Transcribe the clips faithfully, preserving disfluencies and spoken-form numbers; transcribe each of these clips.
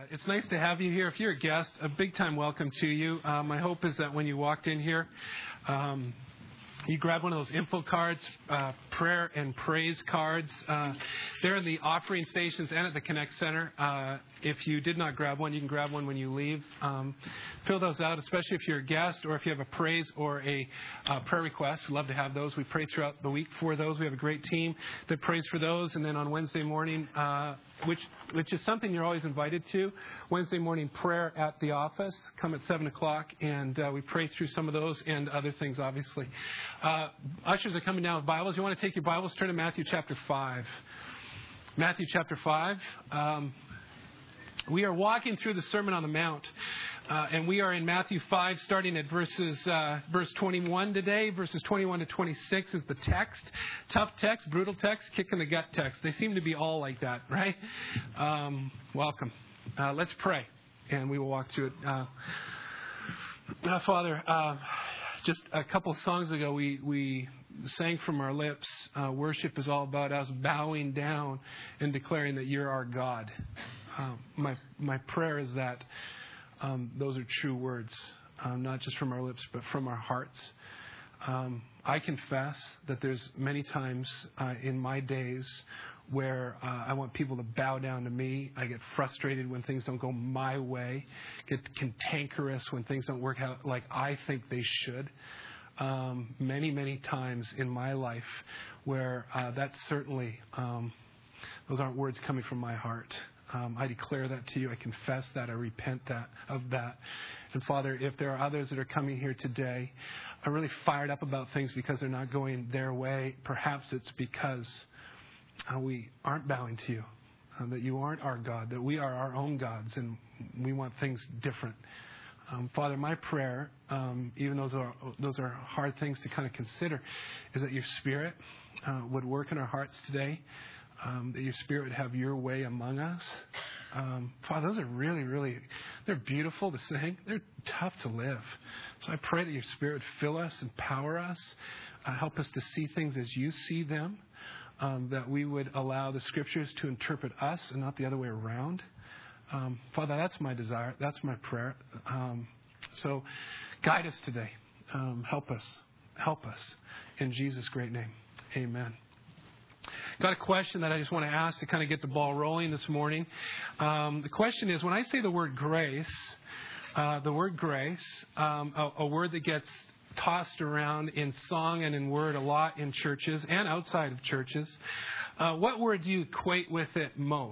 It's nice to have you here. If you're a guest, a big-time welcome to you. Uh, my hope is that when you walked in here, um, you grab one of those info cards, uh, prayer and praise cards. Uh, they're in the offering stations and at the Connect Center. Uh, if you did not grab one, you can grab one when you leave. Um, fill those out, especially if you're a guest or if you have a praise or a uh, prayer request. We'd love to have those. We pray throughout the week for those. We have a great team that prays for those. And then on Wednesday morning, uh, which which is something you're always invited to, Wednesday morning prayer at the office. Come at seven o'clock, and uh, we pray through some of those and other things, obviously. Uh, ushers are coming down with Bibles. You want to take your Bibles, turn to Matthew chapter five. Matthew chapter five. Um, we are walking through the Sermon on the Mount, uh, and we are in Matthew five, starting at verses uh, verse twenty-one today. Verses twenty-one to twenty-six is the text. Tough text, brutal text, kick in the gut text. They seem to be all like that, right? Um, welcome. Uh, let's pray, and we will walk through it. Uh, uh, Father, uh, just a couple of songs ago, we, we sang from our lips, uh, worship is all about us bowing down and declaring that you're our God. Uh, my my prayer is that um, those are true words, um, not just from our lips, but from our hearts. Um, I confess that there's many times uh, in my days where uh, I want people to bow down to me. I get frustrated when things don't go my way, get cantankerous when things don't work out like I think they should. Um, many, many times in my life where uh, that's certainly, um, those aren't words coming from my heart. Um, I declare that to you. I confess that. I repent that of that. And Father, if there are others that are coming here today, are really fired up about things because they're not going their way, perhaps it's because uh, we aren't bowing to you, uh, that you aren't our God, that we are our own gods, and we want things different. Um, Father, my prayer, um, even though those are, those are hard things to kind of consider, is that your Spirit uh, would work in our hearts today, um, that your Spirit would have your way among us. Um, Father, those are really, really, they're beautiful to sing. They're tough to live. So I pray that your Spirit would fill us, empower us, uh, help us to see things as you see them, um, that we would allow the Scriptures to interpret us and not the other way around. Um, Father, that's my desire. That's my prayer. Um, so guide us today. Um, help us. Help us. In Jesus' great name. Amen. Got a question that I just want to ask to kind of get the ball rolling this morning. Um, the question is, when I say the word grace, uh, the word grace, um, a, a word that gets tossed around in song and in word a lot in churches and outside of churches, uh, what word do you equate with it most?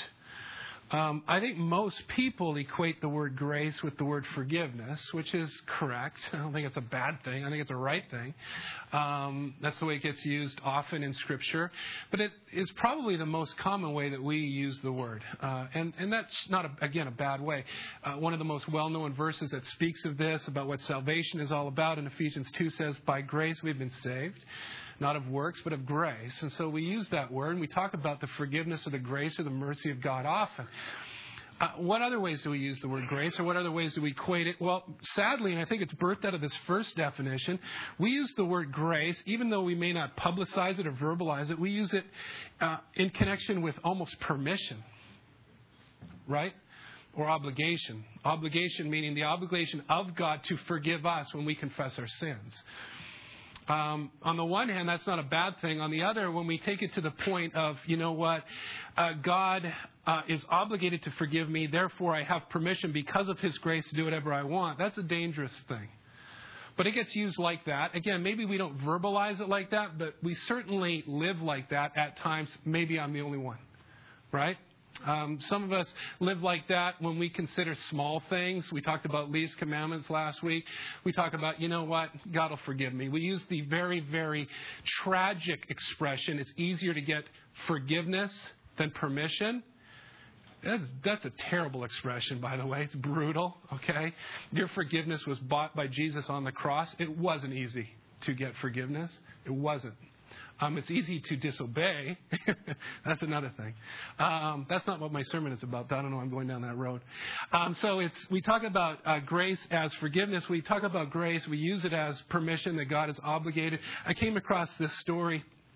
Um, I think most people equate the word grace with the word forgiveness, which is correct. I don't think it's a bad thing. I think it's a right thing. Um, that's the way it gets used often in Scripture. But it is probably the most common way that we use the word. Uh, and, and that's not, a, again, a bad way. Uh, one of the most well-known verses that speaks of this, about what salvation is all about in Ephesians two says, by grace we've been saved. Not of works, but of grace. And so we use that word, and we talk about the forgiveness or the grace or the mercy of God often. Uh, what other ways do we use the word grace, or what other ways do we equate it? Well, sadly, and I think it's birthed out of this first definition, we use the word grace, even though we may not publicize it or verbalize it, we use it uh, in connection with almost permission, right? Or obligation. Obligation meaning the obligation of God to forgive us when we confess our sins. Um, on the one hand, that's not a bad thing. On the other, when we take it to the point of, you know what, uh, God uh, is obligated to forgive me, therefore I have permission because of His grace to do whatever I want, that's a dangerous thing. But it gets used like that. Again, maybe we don't verbalize it like that, but we certainly live like that at times. Maybe I'm the only one, right? Um, some of us live like that when we consider small things. We talked about least commandments last week. We talk about, you know what, God will forgive me. We use the very, very tragic expression. It's easier to get forgiveness than permission. That's, that's a terrible expression, by the way. It's brutal, okay? Your forgiveness was bought by Jesus on the cross. It wasn't easy to get forgiveness. It wasn't. Um, it's easy to disobey. That's another thing. Um, that's not what my sermon is about. I don't know. I'm going down that road. Um, so it's we talk about uh, grace as forgiveness. We talk about grace. We use it as permission that God is obligated. I came across this story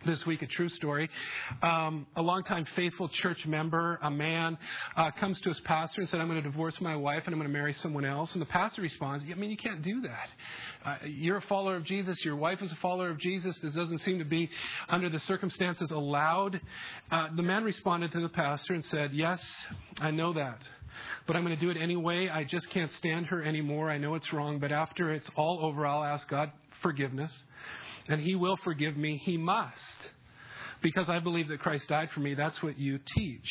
this week, a true story. Um, a longtime faithful church member, a man, uh, comes to his pastor and said, I'm going to divorce my wife and I'm going to marry someone else. And the pastor responds, I mean, you can't do that. Uh, you're a follower of Jesus. Your wife is a follower of Jesus. This doesn't seem to be, under the circumstances, allowed. Uh, the man responded to the pastor and said, yes, I know that. But I'm going to do it anyway. I just can't stand her anymore. I know it's wrong. But after it's all over, I'll ask God forgiveness. And He will forgive me. He must. Because I believe that Christ died for me. That's what you teach.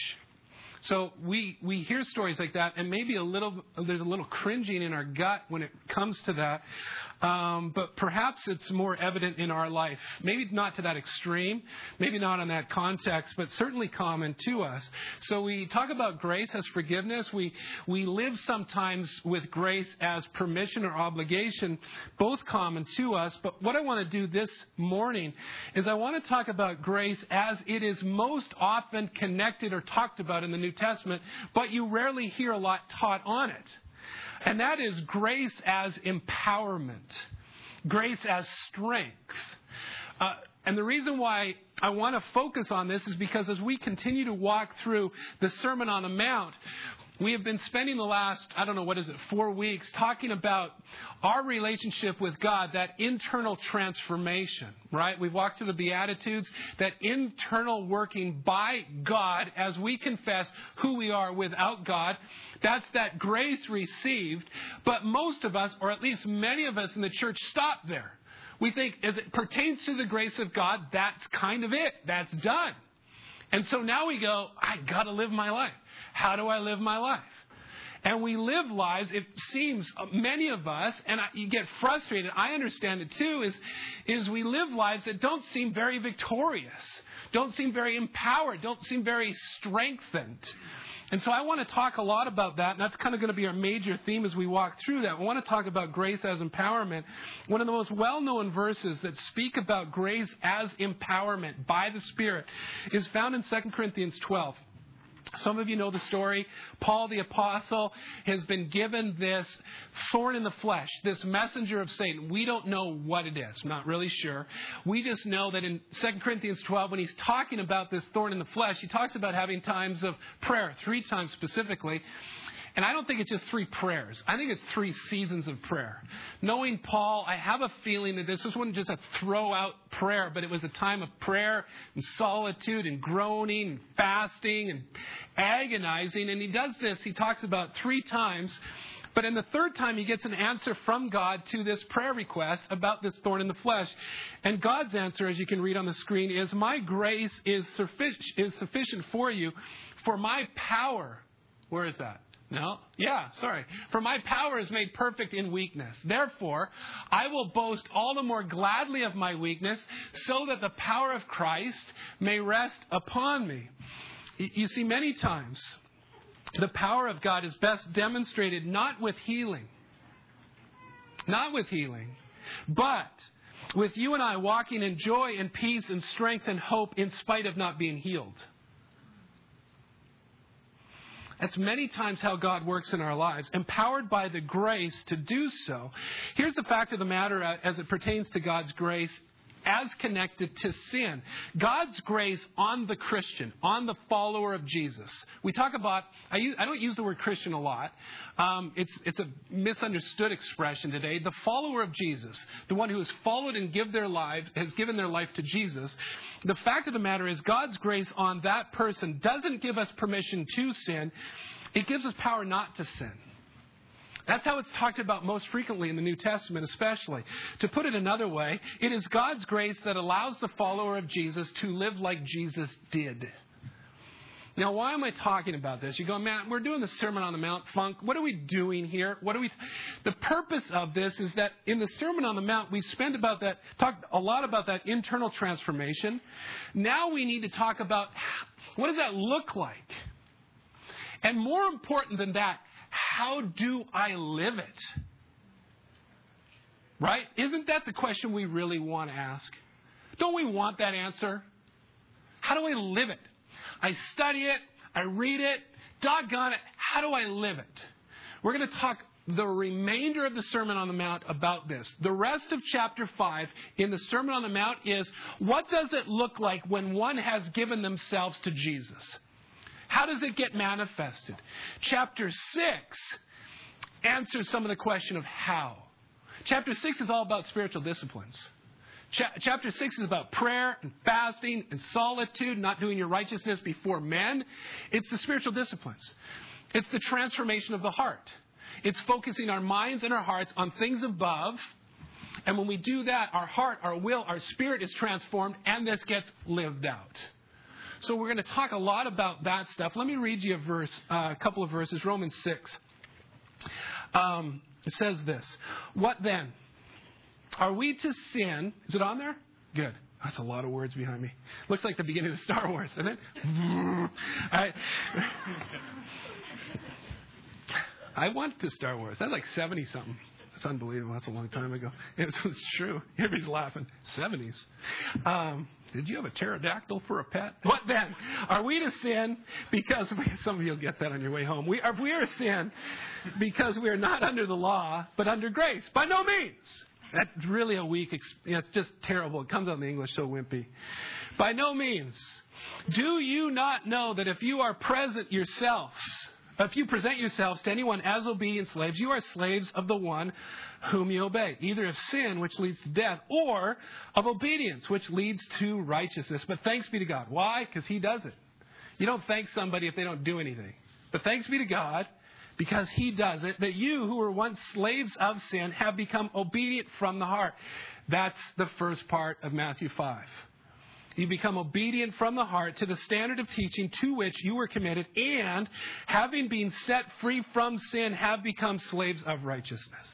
So we, we hear stories like that, and maybe a little there's a little cringing in our gut when it comes to that. Um, but perhaps it's more evident in our life. Maybe not to that extreme, maybe not in that context, but certainly common to us. So we talk about grace as forgiveness. We we live sometimes with grace as permission or obligation, both common to us. But what I want to do this morning is I want to talk about grace as it is most often connected or talked about in the New Testament, but you rarely hear a lot taught on it. And that is grace as empowerment, grace as strength. Uh, and the reason why I want to focus on this is because as we continue to walk through the Sermon on the Mount, we have been spending the last, I don't know, what is it, four weeks talking about our relationship with God, that internal transformation, right? We've walked through the Beatitudes, that internal working by God as we confess who we are without God. That's that grace received. But most of us, or at least many of us in the church, stop there. We think as it pertains to the grace of God, that's kind of it. That's done. And so now we go, I got to live my life. How do I live my life? And we live lives, it seems, many of us, and I, you get frustrated, I understand it too, is, is we live lives that don't seem very victorious, don't seem very empowered, don't seem very strengthened. And so I want to talk a lot about that, and that's kind of going to be our major theme as we walk through that. I want to talk about grace as empowerment. One of the most well-known verses that speak about grace as empowerment by the Spirit is found in Second Corinthians twelve. Some of you know the story. Paul the Apostle has been given this thorn in the flesh, this messenger of Satan. We don't know what it is. I'm not really sure. We just know that in Second Corinthians twelve, when he's talking about this thorn in the flesh, he talks about having times of prayer, three times specifically. And I don't think it's just three prayers. I think it's three seasons of prayer. Knowing Paul, I have a feeling that this wasn't just a throw-out prayer, but it was a time of prayer and solitude and groaning and fasting and agonizing. And he does this, he talks about three times. But in the third time, he gets an answer from God to this prayer request about this thorn in the flesh. And God's answer, as you can read on the screen, is, my grace is sufficient, is sufficient for you, for my power. Where is that? No? Yeah, sorry. For my power is made perfect in weakness. Therefore, I will boast all the more gladly of my weakness, so that the power of Christ may rest upon me. You see, many times, the power of God is best demonstrated not with healing, not with healing, but with you and I walking in joy and peace and strength and hope in spite of not being healed. That's many times how God works in our lives, empowered by the grace to do so. Here's the fact of the matter as it pertains to God's grace as connected to sin. God's grace on the Christian, on the follower of Jesus. We talk about, I, use, I don't use the word Christian a lot. Um, it's, it's a misunderstood expression today. The follower of Jesus, the one who has followed and give their life, has given their life to Jesus. The fact of the matter is God's grace on that person doesn't give us permission to sin. It gives us power not to sin. That's how it's talked about most frequently in the New Testament, especially. To put it another way, it is God's grace that allows the follower of Jesus to live like Jesus did. Now, why am I talking about this? You go, Matt, we're doing the Sermon on the Mount, Funk. What are we doing here? What are we? The purpose of this is that in the Sermon on the Mount, we spend about that, talk a lot about that internal transformation. Now we need to talk about what does that look like? And more important than that, how do I live it? Right? Isn't that the question we really want to ask? Don't we want that answer? How do I live it? I study it. I read it. Doggone it. How do I live it? We're going to talk the remainder of the Sermon on the Mount about this. The rest of chapter five in the Sermon on the Mount is, what does it look like when one has given themselves to Jesus? How does it get manifested? Chapter six answers some of the question of how. Chapter six is all about spiritual disciplines. Cha- chapter six is about prayer and fasting and solitude, not doing your righteousness before men. It's the spiritual disciplines. It's the transformation of the heart. It's focusing our minds and our hearts on things above. And when we do that, our heart, our will, our spirit is transformed, and this gets lived out. So we're going to talk a lot about that stuff. Let me read you a verse, uh, a couple of verses. Romans six. Um, it says this. What then? Are we to sin? Is it on there? Good. That's a lot of words behind me. Looks like the beginning of Star Wars, doesn't it? I, I went to Star Wars. That's like seventy-something. That's unbelievable. That's a long time ago. It was true. Everybody's laughing. seventies. Um, did you have a pterodactyl for a pet? What then? Are we to sin because we, some of you will get that on your way home. We are, we are to sin because we are not under the law, but under grace. By no means. That's really a weak, you know, it's just terrible. It comes out in the English so wimpy. By no means. Do you not know that if you are present yourselves, if you present yourselves to anyone as obedient slaves, you are slaves of the one whom you obey, either of sin, which leads to death, or of obedience, which leads to righteousness. But thanks be to God. Why? Because He does it. You don't thank somebody if they don't do anything. But thanks be to God, because He does it, that you who were once slaves of sin have become obedient from the heart. That's the first part of Matthew five. You become obedient from the heart to the standard of teaching to which you were committed, and having been set free from sin, have become slaves of righteousness.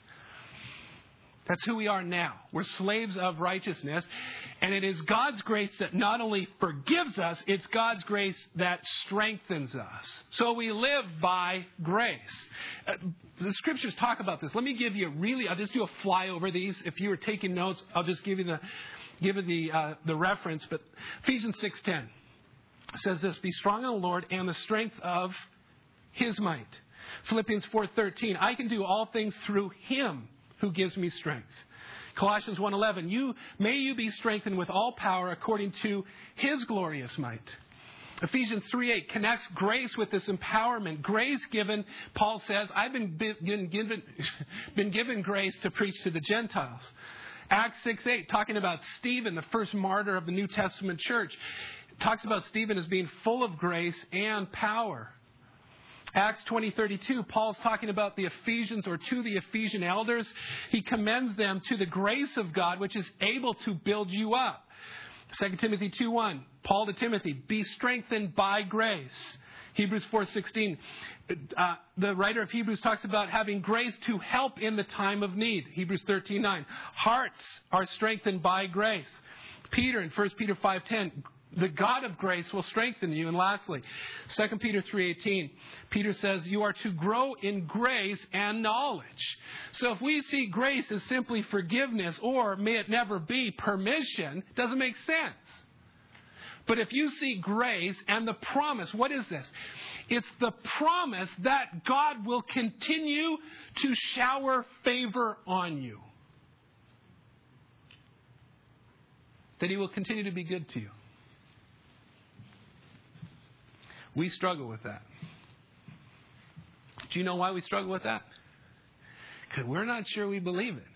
That's who we are now. We're slaves of righteousness. And it is God's grace that not only forgives us, it's God's grace that strengthens us. So we live by grace. Uh, the scriptures talk about this. Let me give you a really, I'll just do a flyover these. If you were taking notes, I'll just give you the give you the uh, the reference. But Ephesians six ten says this, be strong in the Lord and the strength of His might. Philippians four thirteen, I can do all things through Him who gives me strength. Colossians one eleven, you may you be strengthened with all power according to His glorious might. Ephesians three eight connects grace with this empowerment. Grace given, Paul says, I've been, been, given, been given grace to preach to the Gentiles. Acts six eight, talking about Stephen, the first martyr of the New Testament church, talks about Stephen as being full of grace and power. Acts twenty thirty-two, Paul's talking about the Ephesians, or to the Ephesian elders. He commends them to the grace of God, which is able to build you up. Second Timothy two one, Paul to Timothy, be strengthened by grace. Hebrews four sixteen, uh, the writer of Hebrews talks about having grace to help in the time of need. Hebrews thirteen nine, hearts are strengthened by grace. Peter in First Peter five ten, the God of grace will strengthen you. And lastly, Second Peter three eighteen, Peter says you are to grow in grace and knowledge. So if we see grace as simply forgiveness, or may it never be permission, it doesn't make sense. But if you see grace and the promise, what is this? It's the promise that God will continue to shower favor on you. That He will continue to be good to you. We struggle with that. Do you know why we struggle with that? Because we're not sure we believe it.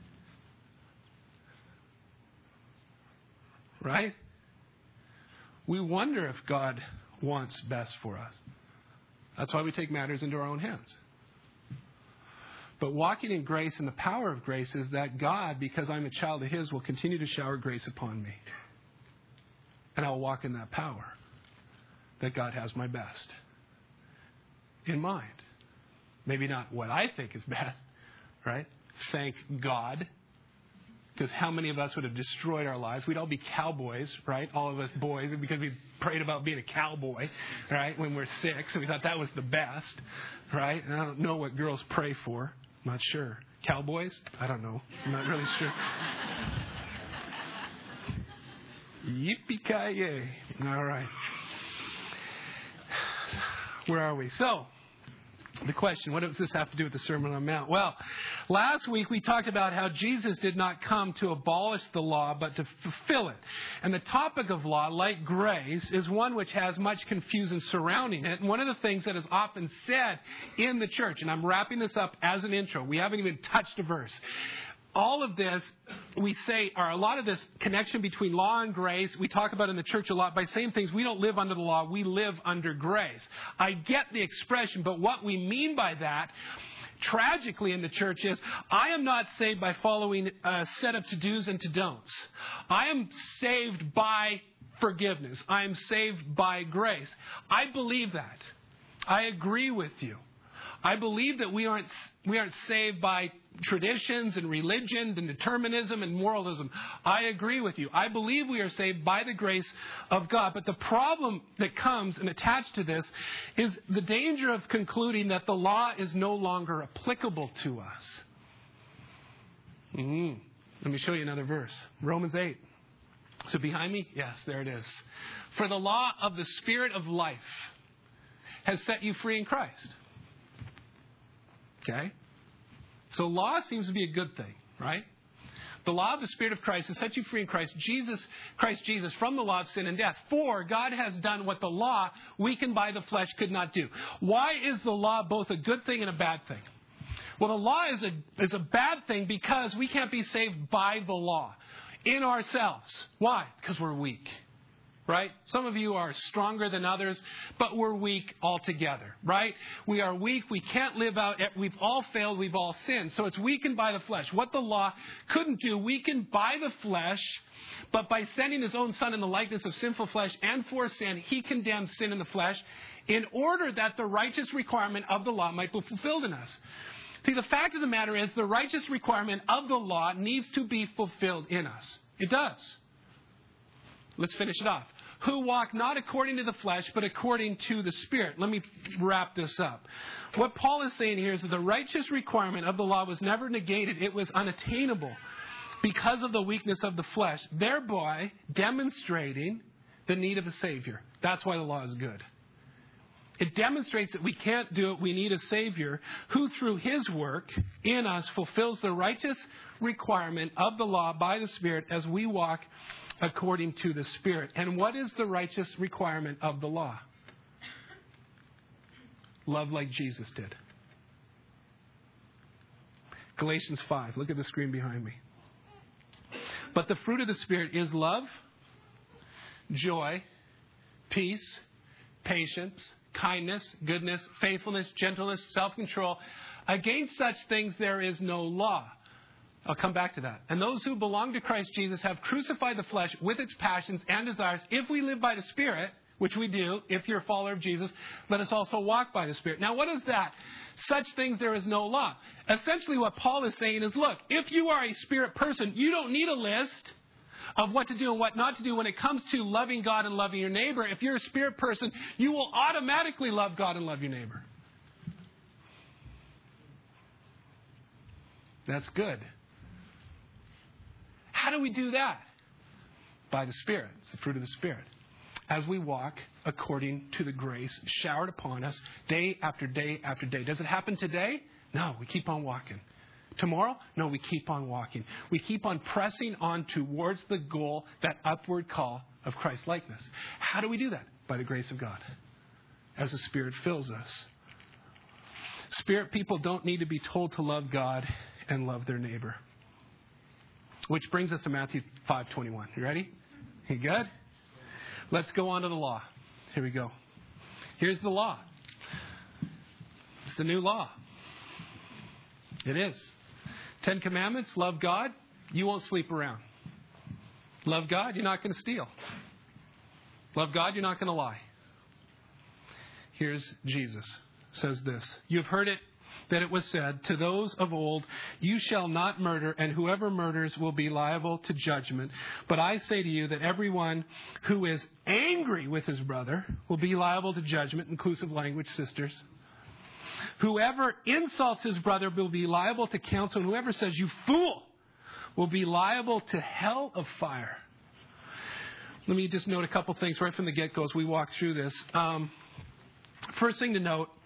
Right? We wonder if God wants best for us. That's why we take matters into our own hands. But walking in grace and the power of grace is that God, because I'm a child of His, will continue to shower grace upon me. And I'll walk in that power. That God has my best in mind. Maybe not what I think is best, right? Thank God. Because how many of us would have destroyed our lives? We'd all be cowboys, right? All of us boys, because we prayed about being a cowboy, right? When we're six, and we thought that was the best, right? And I don't know what girls pray for. I'm not sure. Cowboys? I don't know. I'm not really sure. Yippee-ki-yay. All right. Where are we? So, The question, what does this have to do with the Sermon on the Mount? Well, last week we talked about how Jesus did not come to abolish the law, but to fulfill it. And the topic of law, like grace, is one which has much confusion surrounding it. And one of the things that is often said in the church, and I'm wrapping this up as an intro, we haven't even touched a verse. All of this, we say, or a lot of this connection between law and grace, we talk about in the church a lot by saying things, we don't live under the law, we live under grace. I get the expression, but what we mean by that, tragically in the church, is I am not saved by following a set of to-dos and to-don'ts. I am saved by forgiveness. I am saved by grace. I believe that. I agree with you. I believe that we aren't we aren't saved by traditions and religion and determinism and moralism. I agree with you. I believe we are saved by the grace of God. But the problem that comes and attached to this is the danger of concluding that the law is no longer applicable to us. Mm-hmm. Let me show you another verse. Romans eight. So behind me? Yes, there it is. For the law of the Spirit of life has set you free in Christ. Okay? So law seems to be a good thing, right? The law of the Spirit of Christ has set you free in Christ Jesus, Christ Jesus, from the law of sin and death. For God has done what the law, weakened by the flesh, could not do. Why is the law both a good thing and a bad thing? Well, the law is a, is a bad thing because we can't be saved by the law in ourselves. Why? Because we're weak. Right? Some of you are stronger than others, but we're weak altogether, right? We are weak. We can't live out. We've all failed. We've all sinned. So it's weakened by the flesh. What the law couldn't do, weakened by the flesh, but by sending his own son in the likeness of sinful flesh and for sin, he condemned sin in the flesh in order that the righteous requirement of the law might be fulfilled in us. See, the fact of the matter is the righteous requirement of the law needs to be fulfilled in us. It does. Let's finish it off. Who walk not according to the flesh, but according to the Spirit. Let me wrap this up. What Paul is saying here is that the righteous requirement of the law was never negated. It was unattainable because of the weakness of the flesh, thereby demonstrating the need of a Savior. That's why the law is good. It demonstrates that we can't do it. We need a Savior who, through His work in us, fulfills the righteous requirement of the law by the Spirit as we walk according to the Spirit. And what is the righteous requirement of the law? Love like Jesus did. Galatians five. Look at the screen behind me. But the fruit of the Spirit is love, joy, peace, patience, kindness, goodness, faithfulness, gentleness, self-control. Against such things there is no law. I'll come back to that. And those who belong to Christ Jesus have crucified the flesh with its passions and desires. If we live by the Spirit, which we do, if you're a follower of Jesus, let us also walk by the Spirit. Now, what is that? Such things there is no law. Essentially, what Paul is saying is, look, if you are a Spirit person, you don't need a list of what to do and what not to do when it comes to loving God and loving your neighbor. If you're a Spirit person, you will automatically love God and love your neighbor. That's good. How do we do that? By the Spirit. It's the fruit of the Spirit. As we walk according to the grace showered upon us day after day after day. Does it happen today? No, we keep on walking. Tomorrow? No, we keep on walking. We keep on pressing on towards the goal, that upward call of Christ-likeness. How do we do that? By the grace of God. As the Spirit fills us. Spirit people don't need to be told to love God and love their neighbor. Which brings us to Matthew five twenty-one. You ready? You good? Let's go on to the law. Here we go. Here's the law. It's the new law. It is. Ten Commandments. Love God. You won't sleep around. Love God. You're not going to steal. Love God. You're not going to lie. Here's Jesus. Says this. You've heard it, that it was said to those of old, you shall not murder, and whoever murders will be liable to judgment. But I say to you that everyone who is angry with his brother will be liable to judgment, inclusive language, sisters. Whoever insults his brother will be liable to counsel, and whoever says, you fool, will be liable to hell of fire. Let me just note a couple things right from the get-go as we walk through this. Um, first thing to note,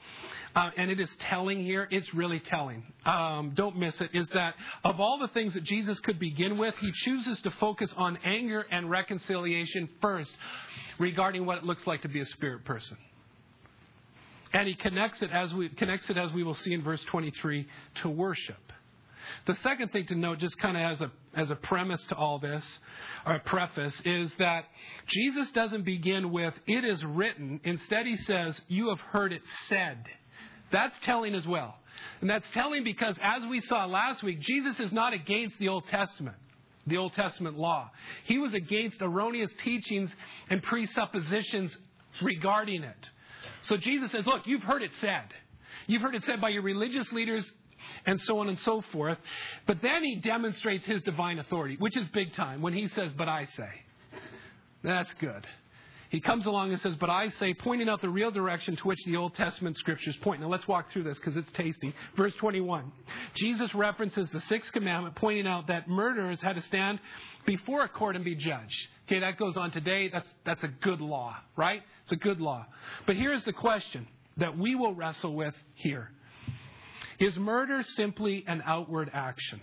uh, and it is telling here, it's really telling. Um, don't miss it, is that of all the things that Jesus could begin with, he chooses to focus on anger and reconciliation first regarding what it looks like to be a spirit person. And he connects it as we connects it as we will see in verse twenty-three to worship. The second thing to note, just kind of as a as a premise to all this, or a preface, is that Jesus doesn't begin with, it is written. Instead, he says, you have heard it said. That's telling as well. And that's telling because, as we saw last week, Jesus is not against the Old Testament, the Old Testament law. He was against erroneous teachings and presuppositions regarding it. So Jesus says, look, you've heard it said. You've heard it said by your religious leaders and so on and so forth. But then he demonstrates his divine authority, which is big time, when he says, but I say. That's good. He comes along and says, but I say, pointing out the real direction to which the Old Testament scriptures point. Now let's walk through this because it's tasty. Verse twenty-one. Jesus references the sixth commandment, pointing out that murderers had to stand before a court and be judged. Okay, that goes on today. That's, that's a good law, right? It's a good law. But here's the question that we will wrestle with here. Is murder simply an outward action?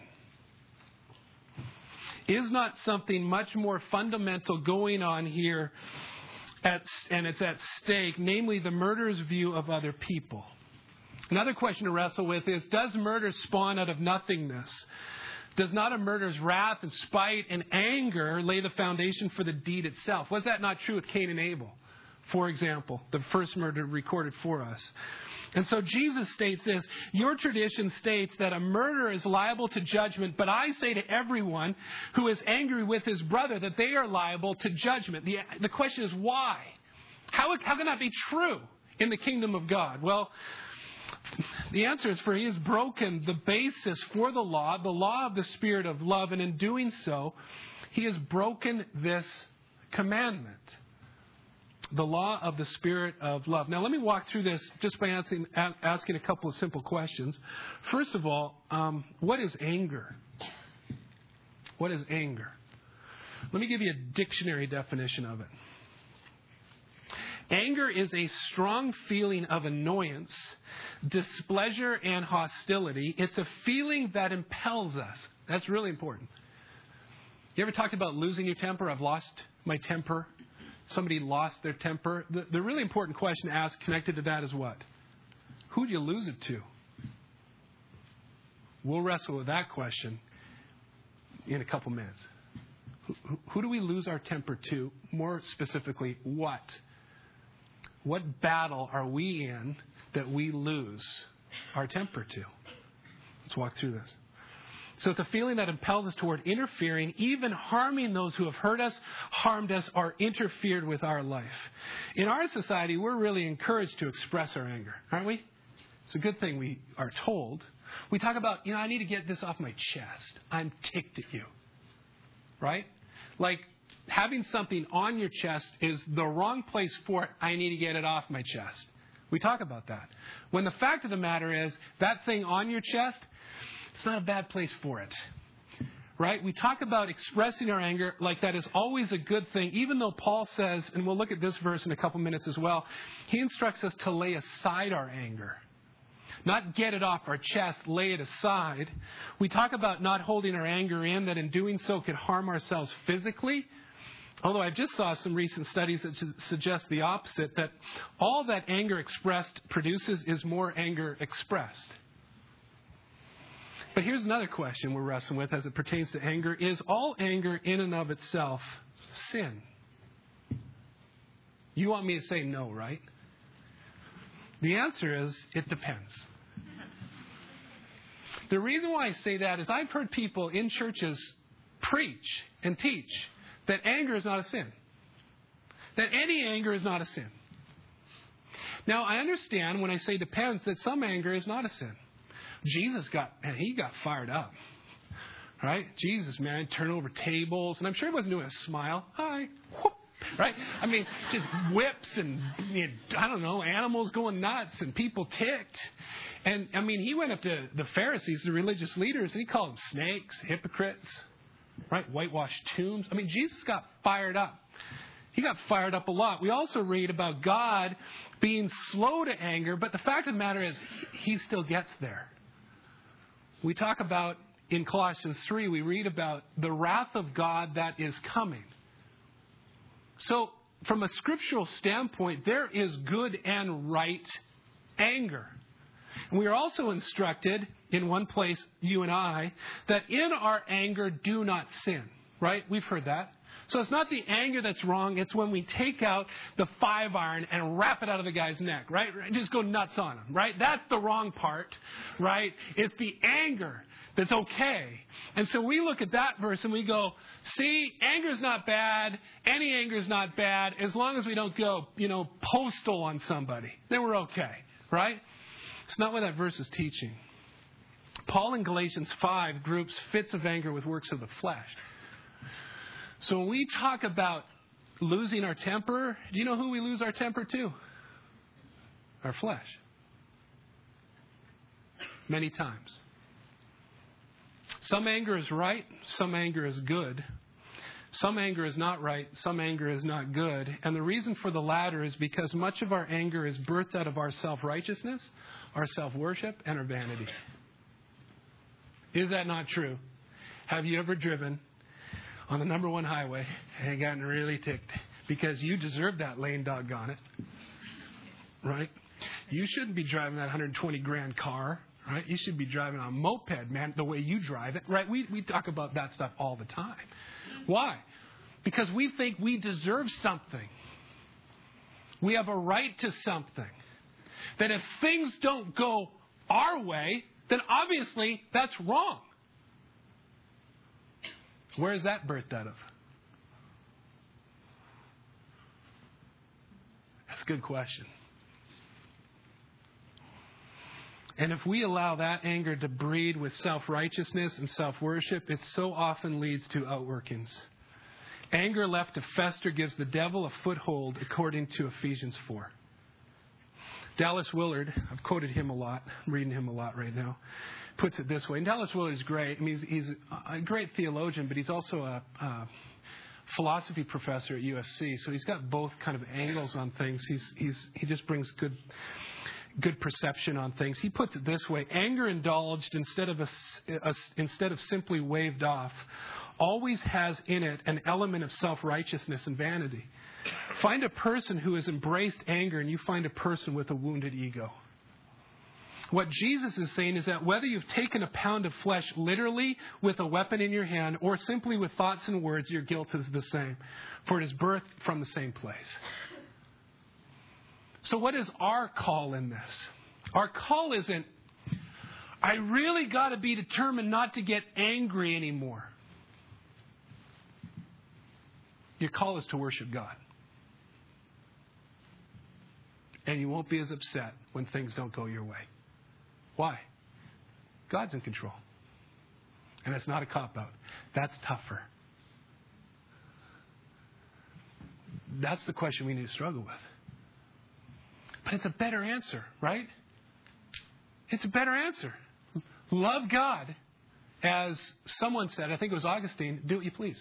Is not something much more fundamental going on here, at, and it's at stake, namely the murderer's view of other people? Another question to wrestle with is, does murder spawn out of nothingness? Does not a murderer's wrath and spite and anger lay the foundation for the deed itself? Was that not true with Cain and Abel, for example, the first murder recorded for us? And so Jesus states this, your tradition states that a murderer is liable to judgment, but I say to everyone who is angry with his brother that they are liable to judgment. The, the question is why? How, how can that be true in the kingdom of God? Well, the answer is, for he has broken the basis for the law, the law of the Spirit of love, and in doing so, he has broken this commandment. The law of the Spirit of love. Now, let me walk through this just by asking, asking a couple of simple questions. First of all, um, what is anger? What is anger? Let me give you a dictionary definition of it. Anger is a strong feeling of annoyance, displeasure, and hostility. It's a feeling that impels us. That's really important. You ever talked about losing your temper? I've lost my temper. Somebody lost their temper. The, the really important question to ask connected to that is what? Who'd you lose it to? We'll wrestle with that question in a couple minutes. Who, who, who do we lose our temper to? More specifically, what? What battle are we in that we lose our temper to? Let's walk through this. So it's a feeling that impels us toward interfering, even harming those who have hurt us, harmed us, or interfered with our life. In our society, we're really encouraged to express our anger, aren't we? It's a good thing we are told. We talk about, you know, I need to get this off my chest. I'm ticked at you. Right? Like having something on your chest is the wrong place for it. I need to get it off my chest. We talk about that. When the fact of the matter is, that thing on your chest, it's not a bad place for it. Right? We talk about expressing our anger like that is always a good thing, even though Paul says, and we'll look at this verse in a couple minutes as well, he instructs us to lay aside our anger. Not get it off our chest, lay it aside. We talk about not holding our anger in, that in doing so could harm ourselves physically. Although I just saw some recent studies that suggest the opposite, that all that anger expressed produces is more anger expressed. But here's another question we're wrestling with as it pertains to anger. Is all anger in and of itself sin? You want me to say no, right? The answer is, it depends. The reason why I say that is I've heard people in churches preach and teach that anger is not a sin. That any anger is not a sin. Now, I understand when I say depends that some anger is not a sin. Jesus got, man, he got fired up. Right? Jesus, man, turn over tables. And I'm sure he wasn't doing a smile. Hi. Whoop. Right? I mean, just whips and, you know, I don't know, animals going nuts and people ticked. And, I mean, he went up to the Pharisees, the religious leaders, and he called them snakes, hypocrites, right? Whitewashed tombs. I mean, Jesus got fired up. He got fired up a lot. We also read about God being slow to anger, but the fact of the matter is, he still gets there. We talk about, in Colossians three, we read about the wrath of God that is coming. So, from a scriptural standpoint, there is good and right anger. And we are also instructed, in one place, you and I, that in our anger, do not sin. Right? We've heard that. So it's not the anger that's wrong. It's when we take out the five iron and wrap it out of the guy's neck. Right? Just go nuts on him. Right? That's the wrong part. Right? It's the anger that's okay. And so we look at that verse and we go, see, anger's not bad. Any anger's not bad. As long as we don't go, you know, postal on somebody. Then we're okay. Right? It's not what that verse is teaching. Paul in Galatians five groups fits of anger with works of the flesh. So when we talk about losing our temper, do you know who we lose our temper to? Our flesh. Many times. Some anger is right, some anger is good. Some anger is not right, some anger is not good. And the reason for the latter is because much of our anger is birthed out of our self-righteousness, our self-worship, and our vanity. Is that not true? Have you ever driven on the number one highway and gotten really ticked because you deserve that lane, doggone it? Right? You shouldn't be driving that one hundred twenty grand car. Right? You should be driving a moped, man, the way you drive it. Right? We we talk about that stuff all the time. Why? Because we think we deserve something. We have a right to something. That if things don't go our way, then obviously that's wrong. Where is that birthed out of? That's a good question. And if we allow that anger to breed with self-righteousness and self-worship, it so often leads to outworkings. Anger left to fester gives the devil a foothold, according to Ephesians four. Dallas Willard, I've quoted him a lot, I'm reading him a lot right now, puts it this way. And Dallas Willard is great. I mean, he's, he's a great theologian, but he's also a, a philosophy professor at U S C. So he's got both kind of angles on things. He's, he's, he just brings good, good perception on things. He puts it this way: anger indulged instead of a, a, instead of simply waved off always has in it an element of self-righteousness and vanity. Find a person who has embraced anger, and you find a person with a wounded ego. What Jesus is saying is that whether you've taken a pound of flesh literally with a weapon in your hand or simply with thoughts and words, your guilt is the same, for it is birthed from the same place. So what is our call in this? Our call isn't, I really got to be determined not to get angry anymore. Your call is to worship God. And you won't be as upset when things don't go your way. Why? God's in control. And it's not a cop-out. That's tougher. That's the question we need to struggle with. But it's a better answer, right? It's a better answer. Love God. As someone said, I think it was Augustine, do what you please.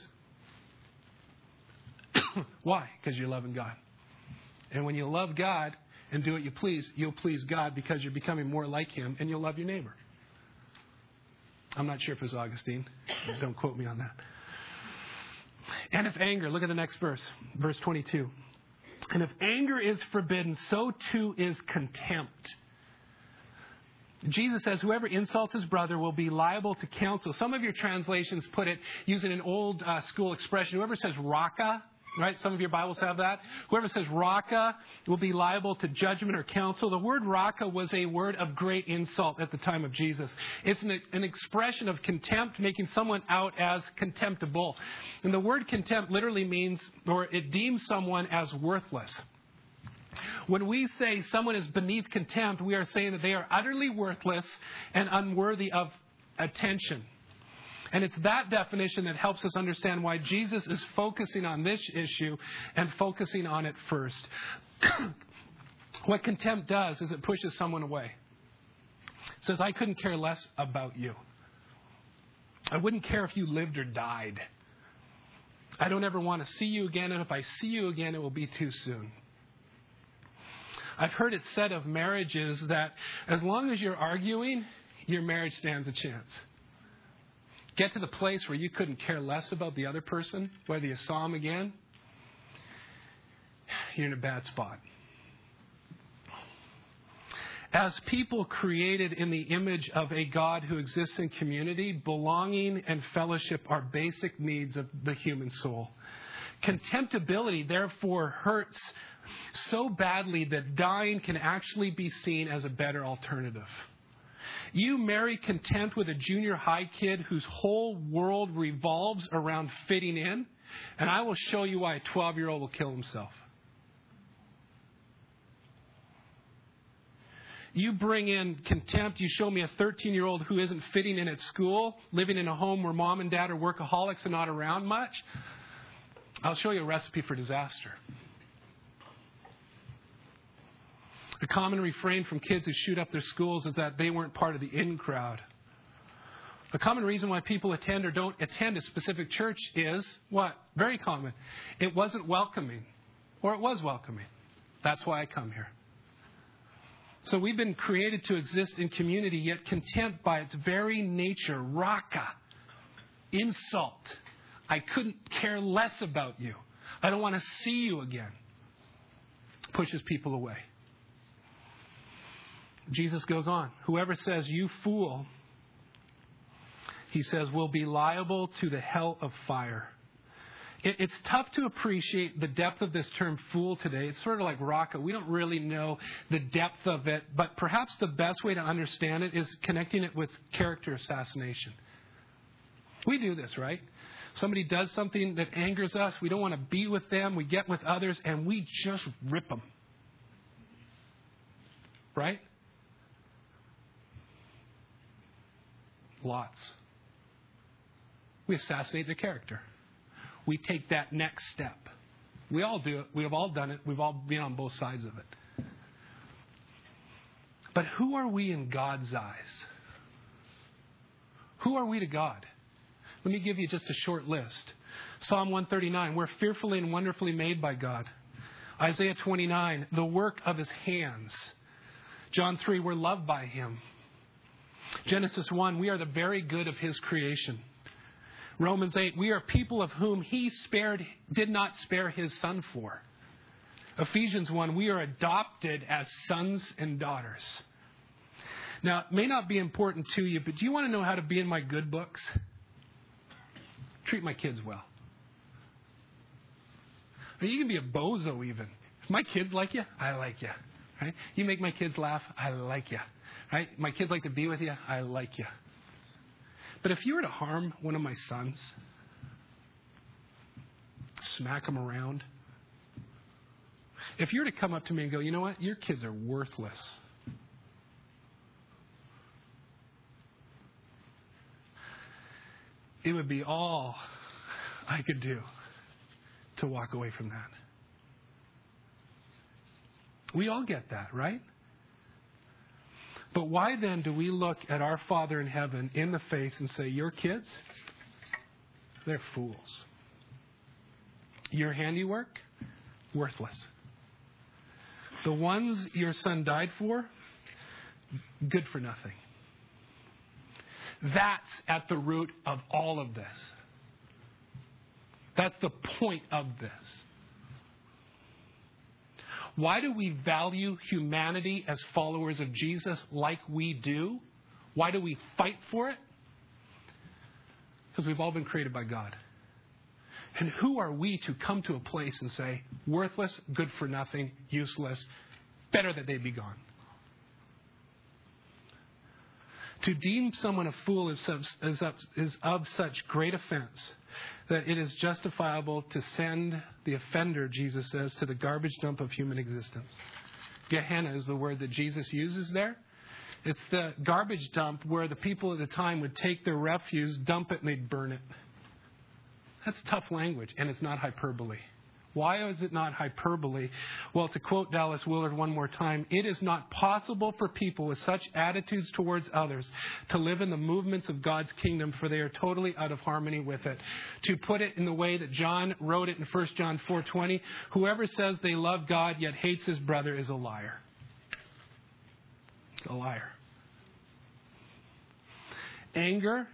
Why? Because you're loving God. And when you love God and do what you please, you'll please God because you're becoming more like Him, and you'll love your neighbor. I'm not sure if it was Augustine. Don't quote me on that. And if anger, look at the next verse, verse twenty-two. And if anger is forbidden, so too is contempt. Jesus says, whoever insults his brother will be liable to counsel. Some of your translations put it using an old uh, school expression. Whoever says raka, right? Some of your Bibles have that. Whoever says raka will be liable to judgment or counsel. The word raka was a word of great insult at the time of Jesus. It's an, an expression of contempt, making someone out as contemptible. And the word contempt literally means, or it deems someone as worthless. When we say someone is beneath contempt, we are saying that they are utterly worthless and unworthy of attention. And it's that definition that helps us understand why Jesus is focusing on this issue and focusing on it first. What contempt does is it pushes someone away. It says, I couldn't care less about you. I wouldn't care if you lived or died. I don't ever want to see you again, and if I see you again, it will be too soon. I've heard it said of marriages that as long as you're arguing, your marriage stands a chance. Get to the place where you couldn't care less about the other person, whether you saw him again, you're in a bad spot. As people created in the image of a God who exists in community, belonging and fellowship are basic needs of the human soul. Contemptibility, therefore, hurts so badly that dying can actually be seen as a better alternative. You marry contempt with a junior high kid whose whole world revolves around fitting in, and I will show you why a twelve-year-old will kill himself. You bring in contempt, you show me a thirteen-year-old who isn't fitting in at school, living in a home where mom and dad are workaholics and not around much, I'll show you a recipe for disaster. A common refrain from kids who shoot up their schools is that they weren't part of the in crowd. A common reason why people attend or don't attend a specific church is, what? Very common. It wasn't welcoming. Or it was welcoming. That's why I come here. So we've been created to exist in community, yet contempt by its very nature, raka, insult. I couldn't care less about you. I don't want to see you again. Pushes people away. Jesus goes on. Whoever says, you fool, he says, will be liable to the hell of fire. It, it's tough to appreciate the depth of this term fool today. It's sort of like raka. We don't really know the depth of it, but perhaps the best way to understand it is connecting it with character assassination. We do this, right? Somebody does something that angers us. We don't want to be with them. We get with others, and we just rip them. Right? Lots. We assassinate their character. We take that next step. We all do it. We have all done it. We've all been on both sides of it. But who are we in God's eyes? Who are we to God? Let me give you just a short list. Psalm one thirty-nine, we're fearfully and wonderfully made by God. Isaiah twenty-nine, the work of his hands. John three, we're loved by him. Genesis one, we are the very good of his creation. Romans eight, we are people of whom he spared, did not spare his son for. Ephesians one, we are adopted as sons and daughters. Now, it may not be important to you, but do you want to know how to be in my good books? Treat my kids well. I mean, you can be a bozo even. If my kids like you, I like you. Right? You make my kids laugh, I like you. Right? My kids like to be with you, I like you. But if you were to harm one of my sons, smack them around, if you were to come up to me and go, you know what, your kids are worthless. It would be all I could do to walk away from that. We all get that, right? But why then do we look at our Father in heaven in the face and say, your kids, they're fools. Your handiwork, worthless. The ones your son died for, good for nothing. That's at the root of all of this. That's the point of this. Why do we value humanity as followers of Jesus like we do? Why do we fight for it? Because we've all been created by God. And who are we to come to a place and say, worthless, good for nothing, useless, better that they be gone? To deem someone a fool is of, is of, is of such great offense that it is justifiable to send the offender, Jesus says, to the garbage dump of human existence. Gehenna is the word that Jesus uses there. It's the garbage dump where the people at the time would take their refuse, dump it, and they'd burn it. That's tough language, and it's not hyperbole. Why is it not hyperbole? Well, to quote Dallas Willard one more time, it is not possible for people with such attitudes towards others to live in the movements of God's kingdom, for they are totally out of harmony with it. To put it in the way that John wrote it in First John four twenty, whoever says they love God yet hates his brother is a liar. A liar. Anger,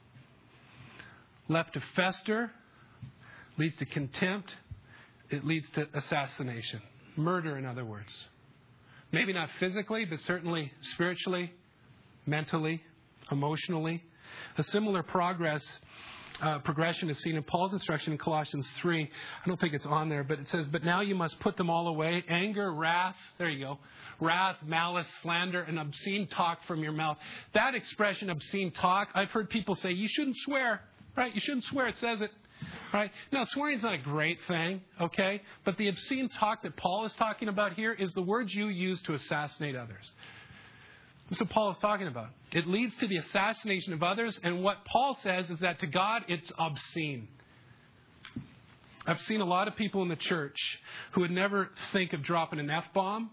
left to fester, leads to contempt. It leads to assassination. Murder, in other words. Maybe not physically, but certainly spiritually, mentally, emotionally. A similar progress, uh, progression is seen in Paul's instruction in Colossians three. I don't think it's on there, but it says, but now you must put them all away. Anger, wrath, there you go. Wrath, malice, slander, and obscene talk from your mouth. That expression, obscene talk, I've heard people say, you shouldn't swear, right? You shouldn't swear, it says it. Right? Now, swearing is not a great thing, okay? But the obscene talk that Paul is talking about here is the words you use to assassinate others. That's what Paul is talking about. It leads to the assassination of others, and what Paul says is that to God, it's obscene. I've seen a lot of people in the church who would never think of dropping an F-bomb,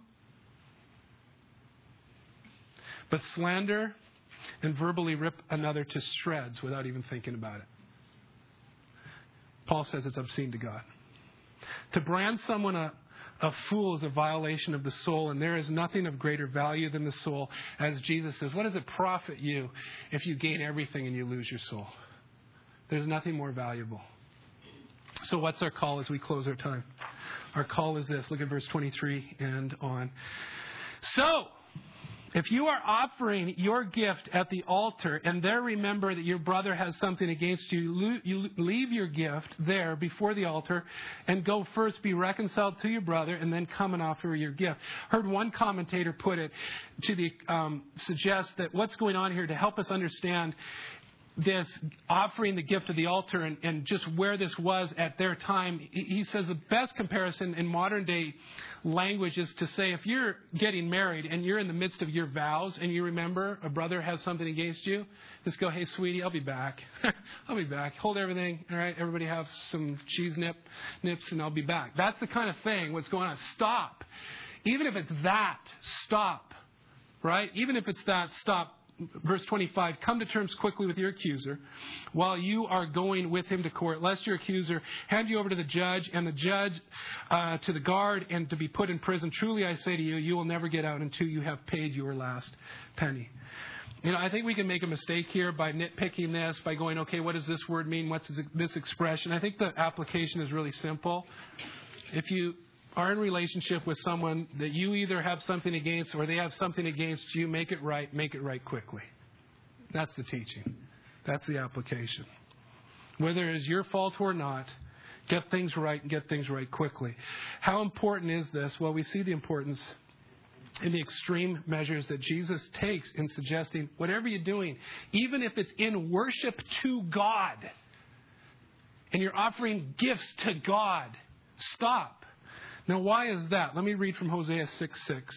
but slander and verbally rip another to shreds without even thinking about it. Paul says it's obscene to God. To brand someone a, a fool is a violation of the soul, and there is nothing of greater value than the soul. As Jesus says, what does it profit you if you gain everything and you lose your soul? There's nothing more valuable. So what's our call as we close our time? Our call is this. Look at verse twenty-three and on. So, if you are offering your gift at the altar and there remember that your brother has something against you, you leave your gift there before the altar and go first be reconciled to your brother and then come and offer your gift. Heard one commentator put it to the um, suggest that what's going on here to help us understand this offering the gift of the altar and, and just where this was at their time. He says the best comparison in modern day language is to say if you're getting married and you're in the midst of your vows and you remember a brother has something against you, just go, hey, sweetie, I'll be back. I'll be back. Hold everything. All right. Everybody have some cheese nip, nips and I'll be back. That's the kind of thing. What's going on? Stop. Even if it's that, stop. Right? Even if it's that, stop. Verse twenty-five, come to terms quickly with your accuser while you are going with him to court, lest your accuser hand you over to the judge and the judge uh, to the guard and to be put in prison. Truly I say to you, you will never get out until you have paid your last penny. You know, I think we can make a mistake here by nitpicking this, by going, okay, what does this word mean? What's this expression? I think the application is really simple. If you are in relationship with someone that you either have something against or they have something against you, make it right, make it right quickly. That's the teaching. That's the application. Whether it is your fault or not, get things right and get things right quickly. How important is this? Well, we see the importance in the extreme measures that Jesus takes in suggesting whatever you're doing, even if it's in worship to God and you're offering gifts to God, stop. Now, why is that? Let me read from Hosea six six.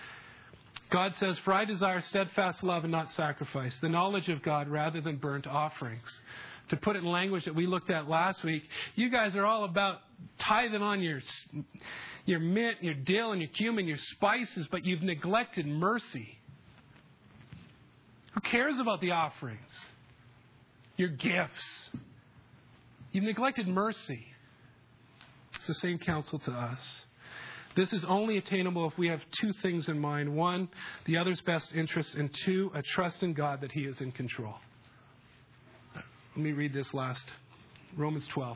God says, for I desire steadfast love and not sacrifice, the knowledge of God rather than burnt offerings. To put it in language that we looked at last week, you guys are all about tithing on your, your mint, your dill, and your cumin, your spices, but you've neglected mercy. Who cares about the offerings? Your gifts. You've neglected mercy. It's the same counsel to us. This is only attainable if we have two things in mind. One, the other's best interest, and two, a trust in God that He is in control. Let me read this last. Romans twelve.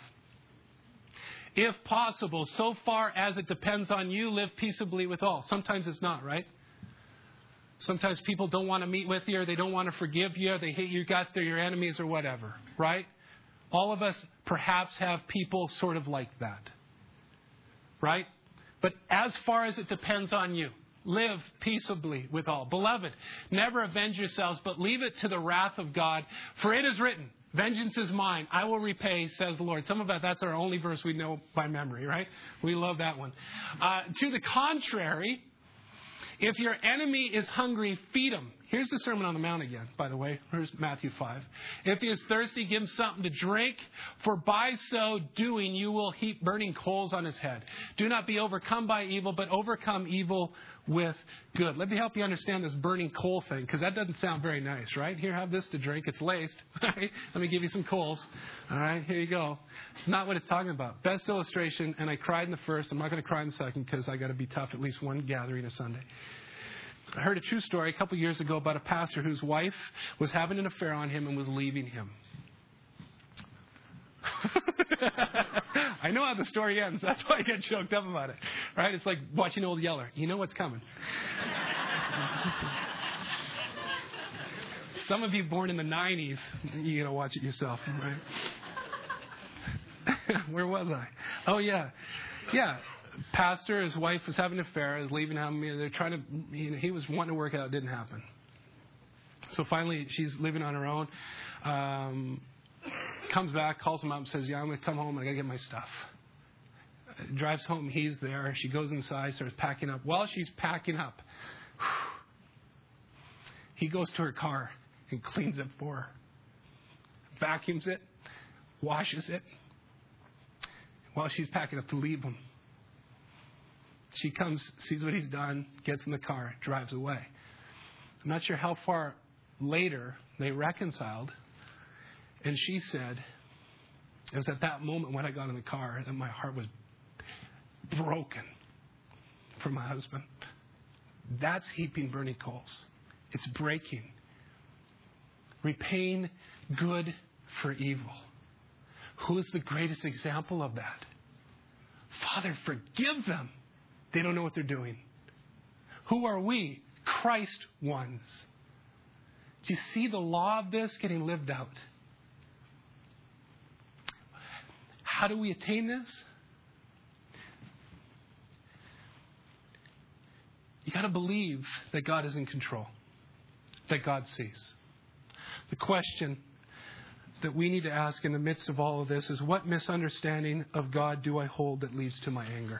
If possible, so far as it depends on you, live peaceably with all. Sometimes it's not, right? Sometimes people don't want to meet with you, or they don't want to forgive you, or they hate your guts, they're your enemies, or whatever, right? All of us perhaps have people sort of like that. Right? But as far as it depends on you, live peaceably with all. Beloved, never avenge yourselves, but leave it to the wrath of God. For it is written, vengeance is mine, I will repay, says the Lord. Some of that, that's our only verse we know by memory, right? We love that one. Uh, to the contrary, if your enemy is hungry, feed him. Here's the Sermon on the Mount again, by the way. Here's Matthew five. If he is thirsty, give him something to drink, for by so doing you will heap burning coals on his head. Do not be overcome by evil, but overcome evil with good. Let me help you understand this burning coal thing, because that doesn't sound very nice, right? Here, have this to drink. It's laced. Right? Let me give you some coals. All right, here you go. Not what it's talking about. Best illustration, and I cried in the first. I'm not going to cry in the second, because I got to be tough at least one gathering a Sunday. I heard a true story a couple years ago about a pastor whose wife was having an affair on him and was leaving him. I know how the story ends. That's why I get choked up about it. Right? It's like watching Old Yeller. You know what's coming. Some of you born in the nineties, you got to watch it yourself. Right? Where was I? Oh, yeah. Yeah. Pastor, his wife was having an affair, was leaving him. They're trying to, you know, he was wanting to work out, it didn't happen. So finally, she's living on her own. Um, comes back, calls him up, and says, "Yeah, I'm going to come home. I got to get my stuff." Drives home. He's there. She goes inside, starts packing up. While she's packing up, he goes to her car and cleans it for her, vacuums it, washes it. While she's packing up to leave him, she comes, sees what he's done, gets in the car, drives away. I'm not sure how far later they reconciled. And she said, it was at that moment when I got in the car that my heart was broken for my husband. That's heaping burning coals. It's breaking. Repaying good for evil. Who is the greatest example of that? Father, forgive them. They don't know what they're doing. Who are we? Christ ones. Do you see the law of this getting lived out? How do we attain this? You got to believe that God is in control, that God sees. The question that we need to ask in the midst of all of this is, what misunderstanding of God do I hold that leads to my anger?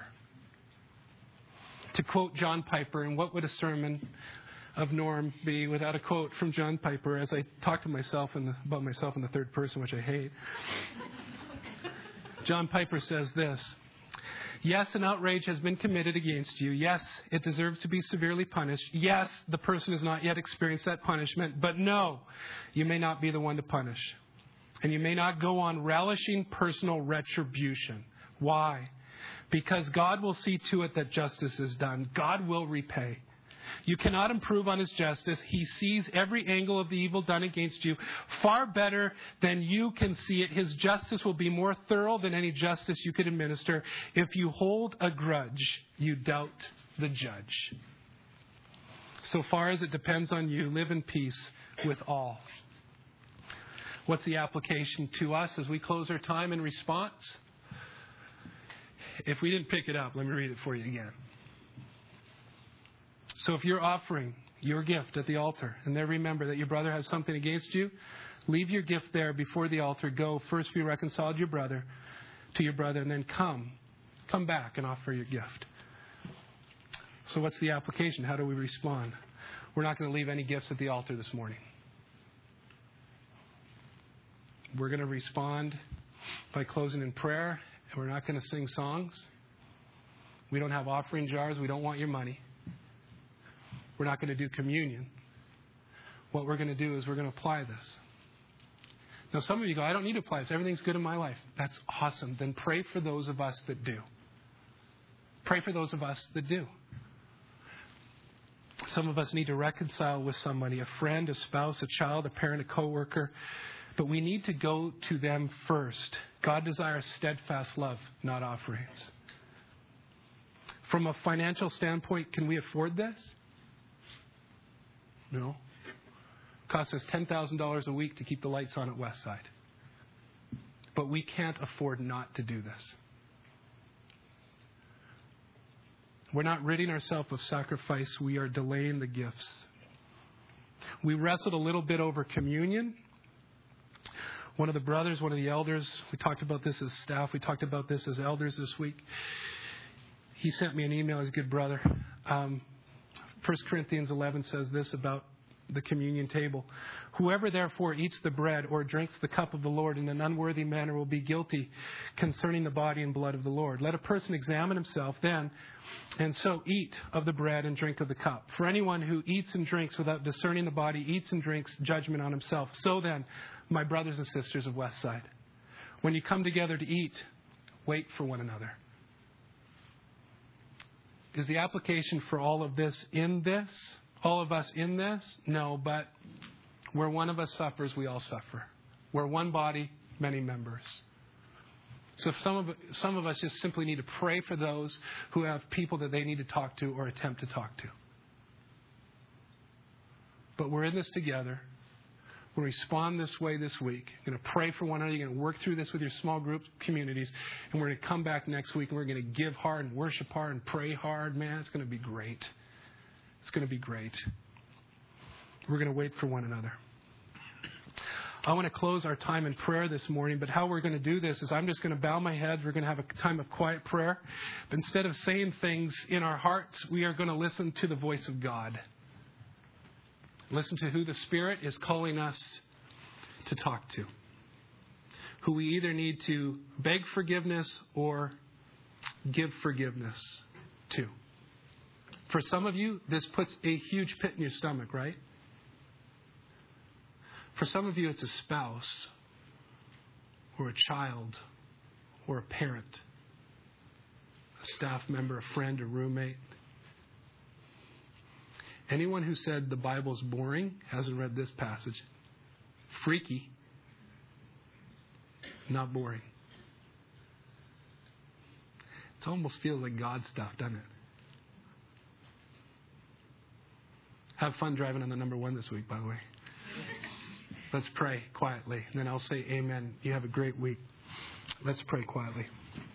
To quote John Piper, and what would a sermon of Norm be without a quote from John Piper as I talk to myself in the, about myself in the third person, which I hate. John Piper says this: "Yes, an outrage has been committed against you. Yes, it deserves to be severely punished. Yes, the person has not yet experienced that punishment. But no, you may not be the one to punish. And you may not go on relishing personal retribution. Why? Because God will see to it that justice is done. God will repay. You cannot improve on his justice. He sees every angle of the evil done against you far better than you can see it. His justice will be more thorough than any justice you could administer. If you hold a grudge, you doubt the judge. So far as it depends on you, live in peace with all." What's the application to us as we close our time in response? If we didn't pick it up, let me read it for you again. So if you're offering your gift at the altar, and then remember that your brother has something against you, leave your gift there before the altar. Go, first be reconciled your brother to your brother, and then come. Come back and offer your gift. So what's the application? How do we respond? We're not going to leave any gifts at the altar this morning. We're going to respond by closing in prayer, and we're not going to sing songs. We don't have offering jars. We don't want your money. We're not going to do communion. What we're going to do is we're going to apply this. Now, some of you go, "I don't need to apply this. Everything's good in my life." That's awesome. Then pray for those of us that do. Pray for those of us that do. Some of us need to reconcile with somebody, a friend, a spouse, a child, a parent, a coworker. But we need to go to them first. God desires steadfast love, not offerings. From a financial standpoint, can we afford this? No. It costs us ten thousand dollars a week to keep the lights on at Westside. But we can't afford not to do this. We're not ridding ourselves of sacrifice. We are delaying the gifts. We wrestled a little bit over communion. One of the brothers, one of the elders, we talked about this as staff. We talked about this as elders this week. He sent me an email. He's a good brother. Um, First Corinthians eleven says this about the communion table. Whoever therefore eats the bread or drinks the cup of the Lord in an unworthy manner will be guilty concerning the body and blood of the Lord. Let a person examine himself then, and so eat of the bread and drink of the cup. For anyone who eats and drinks without discerning the body eats and drinks judgment on himself. So then, my brothers and sisters of Westside, when you come together to eat, wait for one another. Is the application for all of this in this? All of us in this? No, but where one of us suffers, we all suffer. We're one body, many members. So if some of some of us just simply need to pray for those who have people that they need to talk to or attempt to talk to. But we're in this together. We're going to respond this way this week. You're going to pray for one another. You're going to work through this with your small group communities. And we're going to come back next week and we're going to give hard and worship hard and pray hard. Man, it's going to be great. It's going to be great. We're going to wait for one another. I want to close our time in prayer this morning, but how we're going to do this is I'm just going to bow my head. We're going to have a time of quiet prayer. But instead of saying things in our hearts, we are going to listen to the voice of God. Listen to who the Spirit is calling us to talk to. Who we either need to beg forgiveness or give forgiveness to. For some of you, this puts a huge pit in your stomach, right? For some of you, it's a spouse or a child or a parent, a staff member, a friend, a roommate. Anyone who said the Bible's boring hasn't read this passage. Freaky, not boring. It almost feels like God stuff, doesn't it? Have fun driving on the number one this week, by the way. Let's pray quietly, and then I'll say amen. You have a great week. Let's pray quietly.